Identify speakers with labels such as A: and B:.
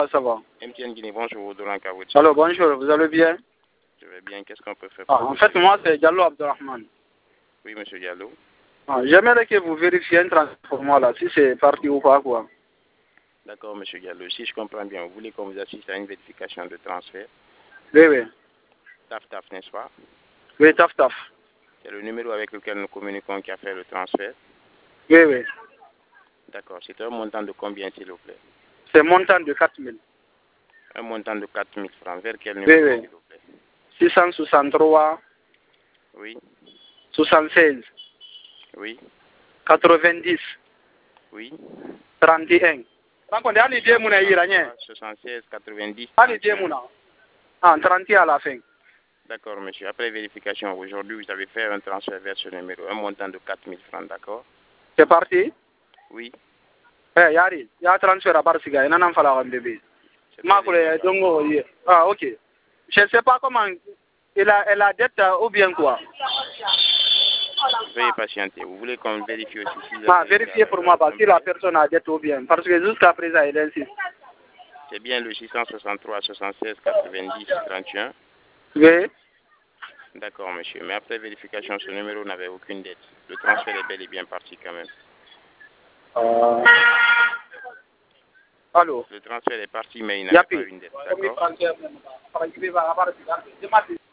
A: Ça va.
B: MTN Guinée, bonjour, Doran Kawout.
A: Alors bonjour, vous allez bien?
B: Je vais bien, qu'est-ce qu'on peut faire pour
A: En fait, moi, c'est Diallo Abdelrahman.
B: Oui, monsieur Diallo.
A: J'aimerais que vous vérifiez un transfert pour moi, là, si c'est parti ou pas, quoi.
B: D'accord, monsieur Diallo. Si je comprends bien, vous voulez qu'on vous assiste à une vérification de transfert?
A: Oui, oui.
B: TAF, n'est-ce pas?
A: Oui, taf, taf.
B: C'est le numéro avec lequel nous communiquons qui a fait le transfert?
A: Oui, oui.
B: D'accord, c'est un montant de combien, s'il vous plaît?
A: C'est un montant de 4 000.
B: Un montant de 4 000 francs. Vers quel
A: Oui,
B: numéro,
A: oui.
B: s'il vous plaît?
A: 663,
B: Oui,
A: 76,
B: oui,
A: 90,
B: oui.
A: 31. Raconte, allez, dis mon iranien.
B: 76, 90,
A: Allez, dis
B: 31.
A: mon. Ah, 31 à la fin.
B: D'accord, monsieur. Après vérification, aujourd'hui, vous avez fait un transfert vers ce numéro, un montant de 4 000 francs, d'accord?
A: C'est parti?
B: Oui.
A: Eh, Yari, il y a un transfert à Barsiga, il y en a un falloir bébé. Ah, ok. Je ne sais pas comment. Elle a dette ou bien quoi?
B: Veuillez patienter. Vous voulez qu'on vérifie aussi si
A: Vérifiez pour moi, parce que la personne a dette ou bien. Parce que jusqu'à présent, elle insiste.
B: C'est bien le 663 76 90 31.
A: Oui.
B: D'accord, monsieur. Mais après vérification, ce numéro n'avait aucune dette. Le transfert est bel et bien parti quand même.
A: Allô?
B: Le transfert est parti, mais il n'avait pas une dette. D'accord?